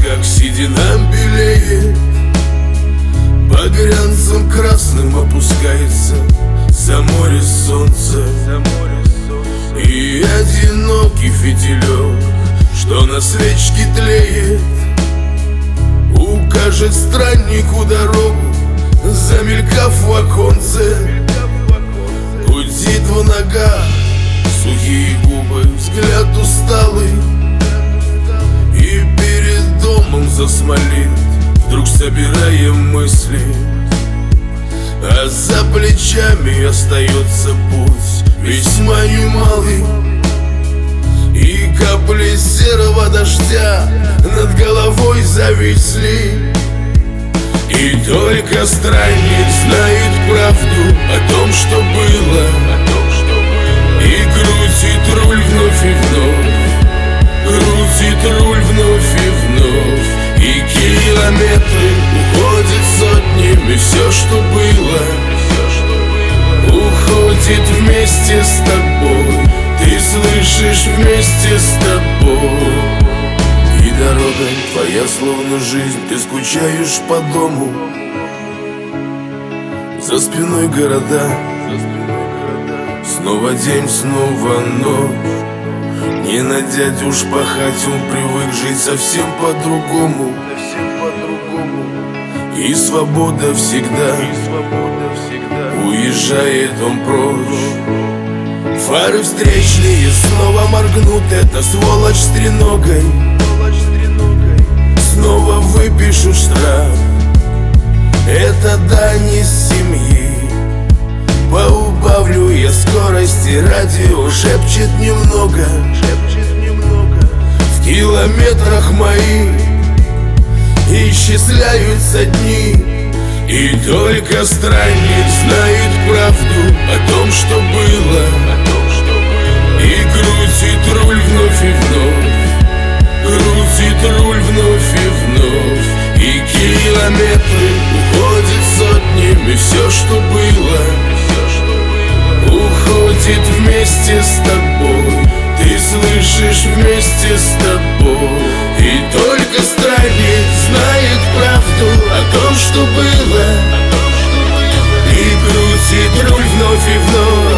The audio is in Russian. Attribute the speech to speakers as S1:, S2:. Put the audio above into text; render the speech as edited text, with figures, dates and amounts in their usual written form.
S1: как седина белеет, багрянцем красным опускается за море солнце. И одинокий фитилек, что на свечке тлеет, укажет страннику дорогу, замелькав в оконце. Гудит в ногах сухие губы, взгляд усталый, и перед домом засмолит, вдруг собираем мысли. А за плечами остается путь весьма немалый, и капли серого дождя над головой зависли. И только странник знает правду о том, что было, и крутит руль вновь и вновь, крутит руль вновь и вновь. И километры уходят сотнями, все, что было, уходит вместе с тобой. Ты слышишь, вместе с тобой. И дорога твоя словно жизнь, ты скучаешь по дому. За спиной города, снова день, снова ночь. Не на дядю уж пахать, он привык жить совсем по-другому. И свобода всегда, уезжает он прочь. Фары встречные снова моргнут, это сволочь с треногой. Снова выпишу штраф, это дань из семьи. Поубавлю я скорости, радио шепчет немного. В километрах моих исчисляются дни. И только странник знает правду о том, что было, и крутит руль вновь и вновь, крутит руль вновь и вновь. И километры уходят сотнями, все, что было, уходит вместе с тобой. Ты слышишь, вместе с тобой. И только странник знает правду о том, что было, и крутит руль вновь и вновь.